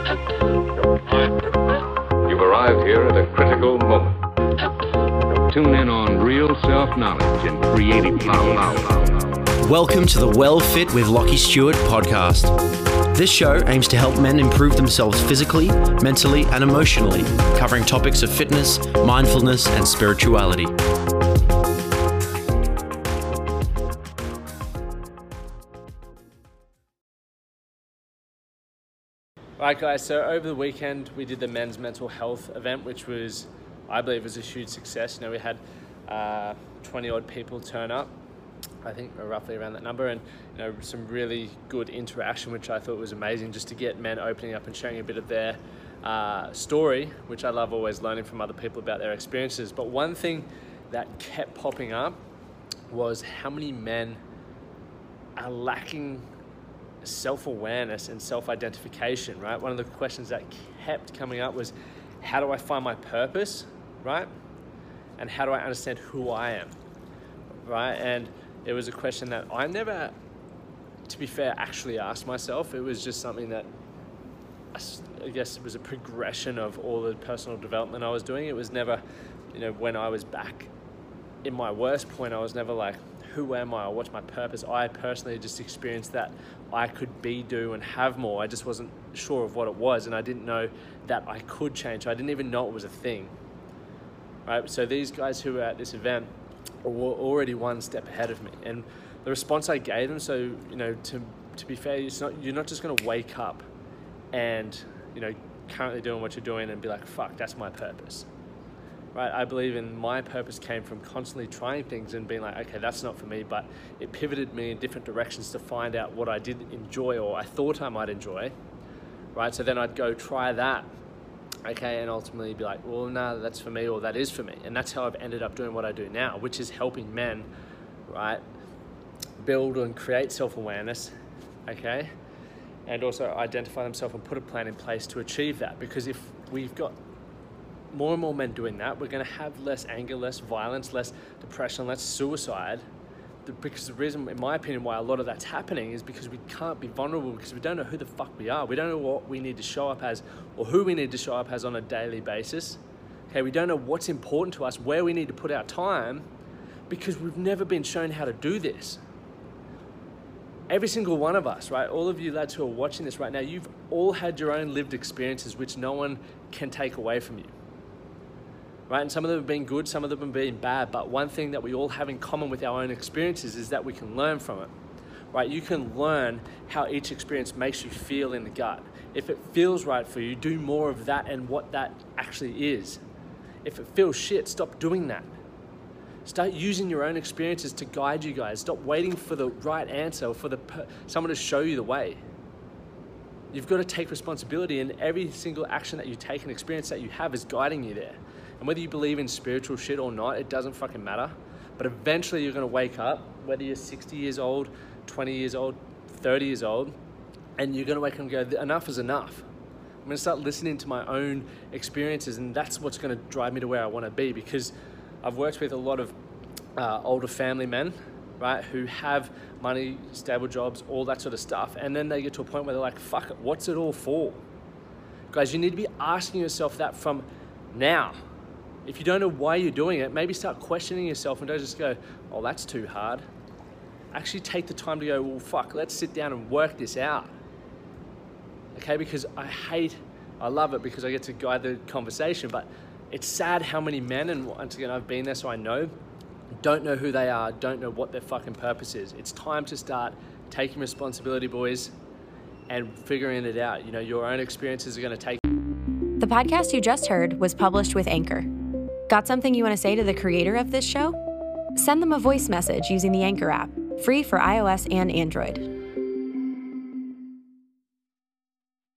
You've arrived here at a critical moment. Tune in on real self-knowledge and creative power. Welcome to the Well Fit with Lockie Stewart podcast. This show aims to help men improve themselves physically, mentally, and emotionally, covering topics of fitness, mindfulness, and spirituality. Alright guys, so over the weekend we did the men's mental health event, which was, I believe, was a huge success. We had 20 odd people turn up, I think roughly around that number, and some really good interaction, which I thought was amazing, just to get men opening up and sharing a bit of their story, which I love always learning from other people about their experiences. But one thing that kept popping up was how many men are lacking self-awareness and self-identification, right? One of the questions that kept coming up was, how do I find my purpose, right? And how do I understand who I am, right? And it was a question that I never, to be fair, actually asked myself. It was just something that I guess it was a progression of all the personal development I was doing. It was never, when I was back in my worst point, I was never like, who am I or what's my purpose? I personally just experienced that I could be, do, and have more. I just wasn't sure of what it was, and I didn't know that I could change. I didn't even know it was a thing, right? So these guys who were at this event were already one step ahead of me, and the response I gave them, so, to be fair, you're not just gonna wake up and, currently doing what you're doing and be like, fuck, that's my purpose. Right, I believe in my purpose came from constantly trying things and being like, okay, that's not for me, but it pivoted me in different directions to find out what I did enjoy or I thought I might enjoy, right? So then I'd go try that, okay, and ultimately be like, well, no, that's for me or that is for me. And that's how I've ended up doing what I do now, which is helping men, right, build and create self-awareness, okay, and also identify themselves and put a plan in place to achieve that. Because if we've got more and more men doing that, we're going to have less anger, less violence, less depression, less suicide. Because the reason, in my opinion, why a lot of that's happening is because we can't be vulnerable, because we don't know who the fuck we are. We don't know what we need to show up as or who we need to show up as on a daily basis. Okay, we don't know what's important to us, where we need to put our time, because we've never been shown how to do this. Every single one of us, right? All of you lads who are watching this right now, you've all had your own lived experiences, which no one can take away from you. Right? And some of them have been good, some of them have been bad, but one thing that we all have in common with our own experiences is that we can learn from it, right? You can learn how each experience makes you feel in the gut. If it feels right for you, do more of that and what that actually is. If it feels shit, stop doing that. Start using your own experiences to guide you guys. Stop waiting for the right answer or for someone to show you the way. You've got to take responsibility, and every single action that you take and experience that you have is guiding you there. And whether you believe in spiritual shit or not, it doesn't fucking matter. But eventually you're gonna wake up, whether you're 60 years old, 20 years old, 30 years old, and you're gonna wake up and go, enough is enough. I'm gonna start listening to my own experiences, and that's what's gonna drive me to where I wanna be, because I've worked with a lot of older family men, right, who have money, stable jobs, all that sort of stuff. And then they get to a point where they're like, fuck it, what's it all for? Guys, you need to be asking yourself that from now. If you don't know why you're doing it, maybe start questioning yourself and don't just go, oh, that's too hard. Actually take the time to go, well, fuck, let's sit down and work this out. Okay, because I love it because I get to guide the conversation, but it's sad how many men, and once again, I've been there so I know, don't know who they are, don't know what their fucking purpose is. It's time to start taking responsibility, boys, and figuring it out. Your own experiences are gonna take. The podcast you just heard was published with Anchor. Got something you want to say to the creator of this show? Send them a voice message using the Anchor app, free for iOS and Android.